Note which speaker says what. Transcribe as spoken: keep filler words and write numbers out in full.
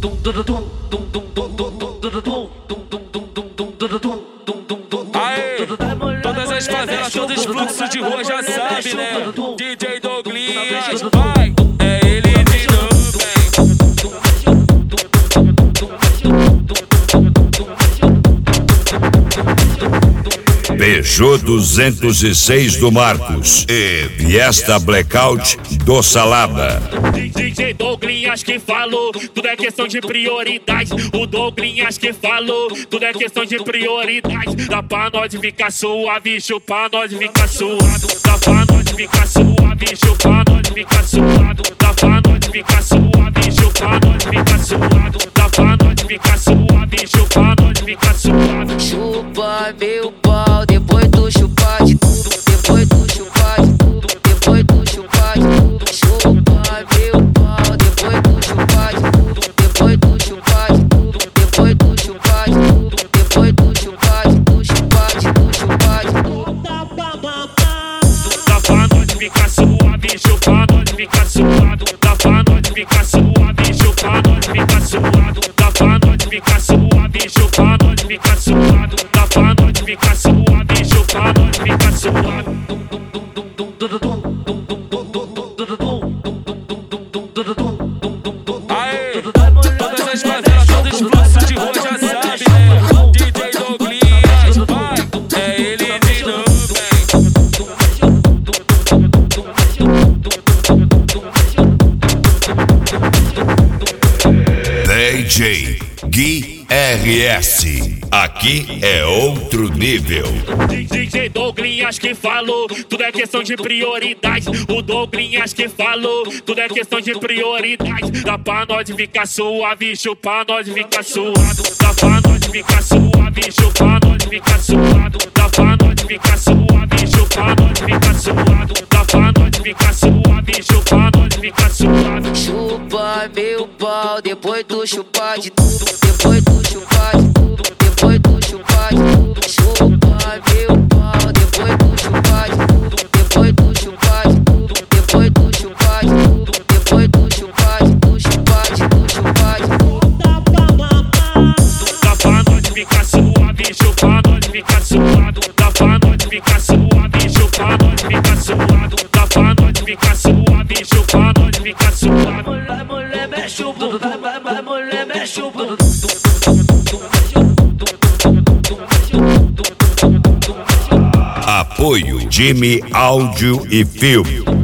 Speaker 1: Aê, todas as favelas, todos os fluxos de rua já sabe, né? D J Douglinhas, vai, é ele de novo,
Speaker 2: Peugeot duzentos e seis do Marcos e Fiesta Blackout do Salada.
Speaker 3: D J Douglinhas que falou, tudo é questão de prioridade. O Douglinhas que falou, tudo é questão de prioridade. Dá pra nós ficar suave, chupa nós ficar suado. Dá pra nós ficar suave, chupa nós ficar suado. Dá pra nós ficar suave, chupa nós ficar suado. Dá pra nós ficar suave, chupa nós ficar suado.
Speaker 4: Chupa meu pau, depois tu chupar de tudo. Depois tu chupar de tudo. Depois tu chupar de tudo. Chupa meu pau, depois tu chupar de tudo. Depois tu chupar de tudo. Depois tu chupar de tudo. Depois tu chupar de tudo. Chupar de tudo, chupar de tudo.
Speaker 3: Dá pra nós ficar suave, chupa nós ficar suado. Dá pra nós ficar suave, chupa nós ficar suado. Dá pra nós ficar suave, chupa nós ficar suado. Dá pra nós ficar suave, chupa nós ficar suado.
Speaker 1: aê, todas as favelas, todos os fluxos de rua já sabe, né? D J Douglinhas, vai, é ele de novo,
Speaker 2: D J Gui R S. Aqui é outro nível.
Speaker 3: D J Douglinhas que falou, tudo é questão de prioridade. O Douglinhas que falou, tudo é questão de prioridade. Dá pra nós ficar suave, chupa nós ficar suado. Dá pra nós ficar suave, chupa nós ficar suado. Dá pra nós ficar suave, chupa nós ficar suado. Dá pra nós ficar suave, chupa nós ficar suado.
Speaker 4: Chupa meu pau, depois tu chupar de tudo. Depois tu chupar de tudo. Depois tu chupar de tudo. Chupa meu pau, depois tu chupar de tudo. Depois tu chupar de tudo. Depois tu chupar de tudo. Depois tu chupar de tudo. Chupar de tudo, chupar de tudo.
Speaker 3: Dá pra nós ficar suave, chupa nós ficar suado. Dá pra nós ficar suave, chupa nós ficar suado. Dá pra nós ficar suave, chupa nós ficar suado.
Speaker 5: Mulher, mulher, mexe o bumbum, vai, vai, mulher, mexe o bumbum.
Speaker 2: Apoio Jimmy Áudio e Filme.